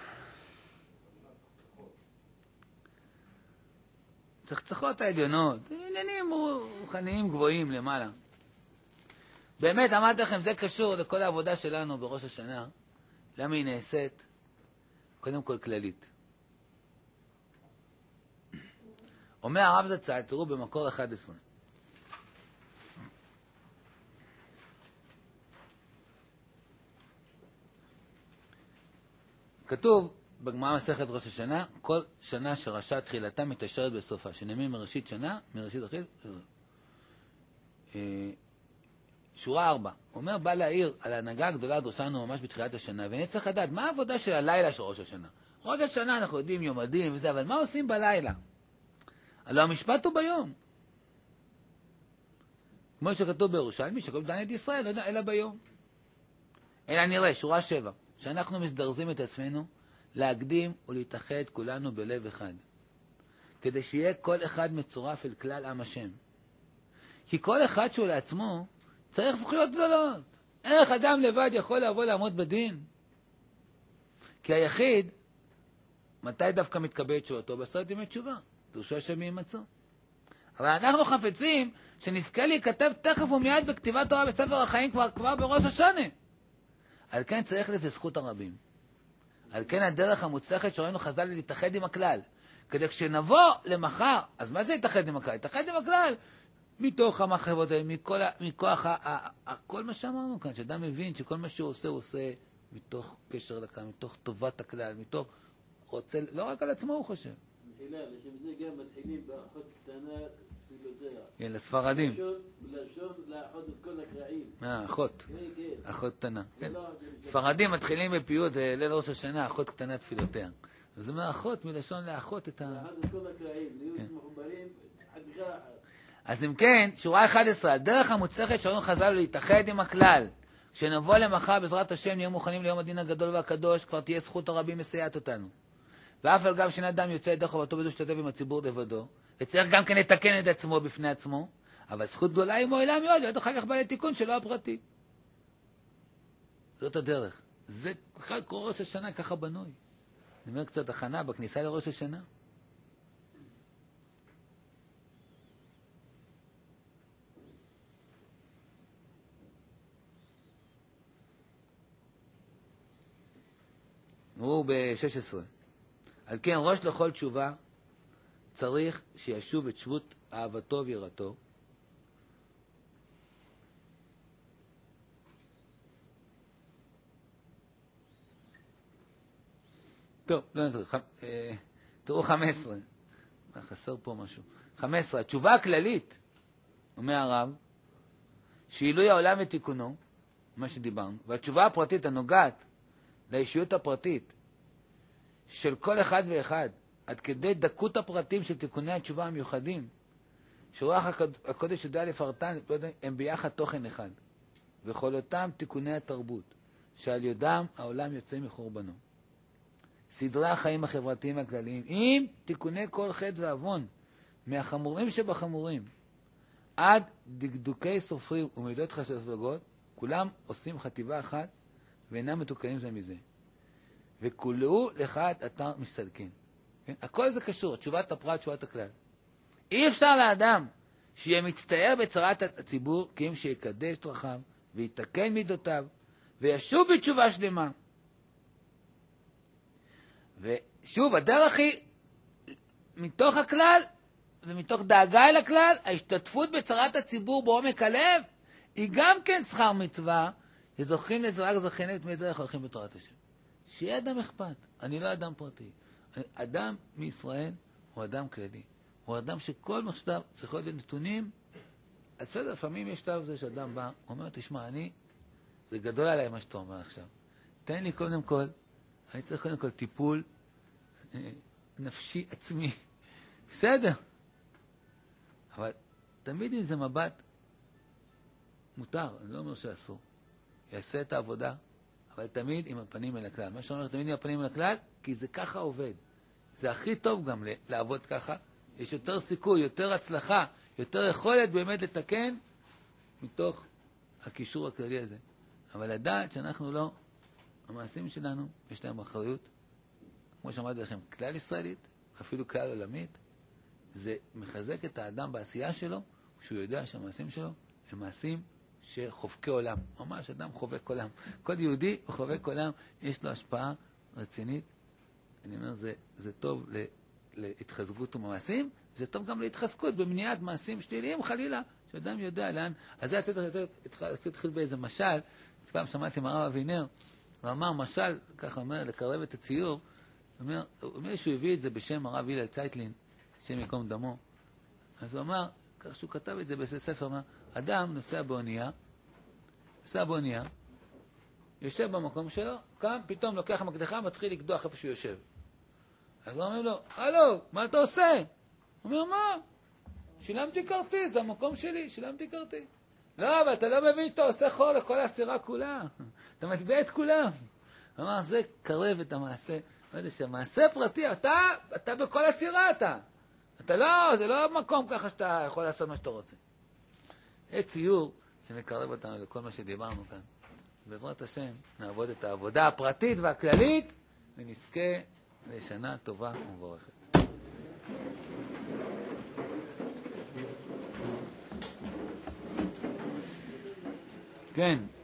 צחצחות העליונות, עניינים רוחניים גבוהים למעלה. באמת, אמרתי לכם, זה קשור לכל העבודה שלנו בראש השנה. למה היא נעשית? קודם כל כללית. אומר הרב זצ"ל, תראו במקור אחד עשרה. כתוב בגמרא מסכת ראש השנה, כל שנה שרשע תחילתה מתאשרת בסופה, שנאמרים מראשית שנה, מראשית אחיל, שורה ארבע. הוא אומר, בא להעיר על ההנהגה הגדולה דרשנו ממש בתחילת השנה, ואני צריך לדעת, מה העבודה של הלילה של ראש השנה? ראש השנה אנחנו יודעים יומדים וזה, אבל מה עושים בלילה? הלוא המשפט הוא ביום. כמו שכתוב בירושלמי, שכתוב דן את ישראל, לא יודע, אלא ביום. אלא נראה, שורה שבע, שאנחנו מסדרזים את עצמנו, להקדים ולהתאחד כולנו בלב אחד, כדי שיהיה כל אחד מצורף אל כלל עם השם. כי כל אחד שהוא לעצמו צריך זכויות גדולות. איך אדם לבד יכול לבוא לעמוד בדין? כי היחיד, מתי דווקא מתקבל תשובתו? בעשרת ימי תשובה. דרשו השם ימצאו. אבל אנחנו חפצים שנזכה להיכתב תכף ומיד בכתיבת תורה בספר החיים כבר, כבר בראש השנה. על כן צריך לזה זכות הרבים. על כן הדרך המוצלחת שראינו חז"ל להתאחד עם הכלל. כדי כשנבוא למחר, אז מה זה להתאחד עם הכלל? להתאחד עם הכלל מתוך המחשבות האלה, מכל, מכוח, ה, ה, ה, כל מה שאמרנו כאן, שאדם מבין שכל מה שהוא עושה, הוא עושה מתוך קשר לכלל, מתוך טובת הכלל, מתוך רוצה, לא רק על עצמו הוא חושב. מחילה, לשם זה גם מתחילים באחות קטנה תפילותיה. כן, לספרדים. לשון לאחות את כל הקרעים. אה, אחות. כן, כן. אחות קטנה. כן. ספרדים מתחילים בפיוט ליל ראש השנה, אחות קטנה תפילותיה. אז זאת אומרת, אחות מלשון לאחות את ה... לאחות את כל הקרעים, להיות מחוברים, חתיכה אחת. אז אם כן, שורה אחת עשרה, הדרך המוצלחת שראינו חז"ל להתאחד עם הכלל. כשנבוא למחר בעזרת השם נהיה מוכנים ליום הדין הגדול והקדוש, כבר תהיה זכות הרבים מסייעת אותנו. ואף על גב שאין אדם יוצא ידי חובתו בזה שתתף עם הציבור לבדו, וצריך גם כן לתקן את עצמו בפני עצמו, אבל זכות גדולה היא מועילה מאוד, להיות אחר כך בא לתיקון שלו הפרטי. זאת הדרך. זה בכלל כל ראש השנה ככה בנוי. אני אומר קצת הכנה בכניסה לראש השנה. הוא ב-שש עשרה. על כן ראש לכל תשובה צריך שישוב את שבות אהבתו ויראתו. טוב, לא נתחיל. תראו חמש עשרה. חסר פה משהו. חמש עשרה. התשובה הכללית, אומר הרב, שעילוי העולם ותיקונו, מה שדיברנו, והתשובה הפרטית הנוגעת לאישיות הפרטית של כל אחד ואחד, עד כדי דקות הפרטים של תיקוני התשובה המיוחדים, שרוח הקודש יודע לפרטן, הם ביחד תוכן אחד, וכל אותם תיקוני התרבות, שעל ידם העולם יוצא מחורבנו. סדרי החיים החברתיים הכלליים, עם תיקוני כל חטא ועוון, מהחמורים שבחמורים, עד דקדוקי סופרים ומידות חשבגות, כולם עושים חטיבה אחת, ואינם מתוקנים זה מזה. וכולו לחד אתר מסלקין. כן? הכל זה קשור, תשובת הפרט, תשובת הכלל. אי אפשר לאדם שיהיה מצטער בצרת הציבור, כי אם שיקדש דרכיו, ויתקן מידותיו, וישוב בתשובה שלמה. ושוב, הדרך היא, מתוך הכלל, ומתוך דאגה אל הכלל, ההשתתפות בצרת הציבור בעומק הלב, היא גם כן שכר מצווה, וזוכים לזרק זכינים את מי דרך הולכים בתורת השם. שיהיה אדם אכפת. אני לא אדם פרטי. אדם מישראל הוא אדם כללי. הוא אדם שכל מחשב צריך להיות נתונים. אז בסדר, לפעמים יש שלב זה שאדם בא, אומר, תשמע, אני, זה גדול עליי מה שאתה אומר עכשיו. תן לי קודם כל, אני צריך קודם כל טיפול אה, נפשי עצמי. בסדר. אבל תמיד אם זה מבט מותר, אני לא אומר שאסור. יעשה את העבודה, אבל תמיד עם הפנים אל הכלל. מה שאומר, תמיד עם הפנים אל הכלל, כי זה ככה עובד. זה הכי טוב גם לעבוד ככה. יש יותר סיכוי, יותר הצלחה, יותר יכולת באמת לתקן מתוך הקישור הכללי הזה. אבל לדעת שאנחנו לא, המעשים שלנו, יש להם אחריות, כמו שאמרתי לכם, כלל ישראלית, אפילו כלל עולמית, זה מחזק את האדם בעשייה שלו, שהוא יודע שהמעשים שלו הם מעשים שחובקי עולם. ממש אדם חובק עולם. כל יהודי הוא חובק עולם, יש לו השפעה רצינית. אני אומר, זה, זה טוב ל, להתחזקות ומעשים, זה טוב גם להתחזקות במניעת מעשים שליליים, חלילה, שאדם יודע לאן. אז זה יצא תחיל באיזה משל, פעם שמעתי מהרב אבינר, הוא אמר, משל, ככה אומר, לקרב את הציור, הוא אומר, הוא אומר שהוא הביא את זה בשם הרב הלל צייטלין, שם יקום דמו. אז הוא אמר, כך שהוא כתב את זה בספר, אמר, אדם נוסע באונייה, נוסע באונייה, יושב במקום שלו, קם, פתאום לוקח מקדחה, מתחיל לקדוח איפה שהוא יושב. אז הוא אומר לו, הלו, מה אתה עושה? הוא אומר, מה? שילמתי כרטיס, זה המקום שלי, שילמתי כרטיס. לא, אבל אתה לא מבין שאתה עושה חור לכל הסירה כולה. אתה מטבע את כולם. הוא אמר, זה קרב את המעשה. לא יודע, שהמעשה פרטי, אתה, אתה בכל הסירה אתה. אתה לא, זה לא מקום ככה שאתה יכול לעשות מה שאתה רוצה. זה ציור שמקרב אותנו לכל מה שדיברנו כאן. בעזרת השם, נעבוד את העבודה הפרטית והכללית, ונזכה לשנה טובה ומבורכת. כן.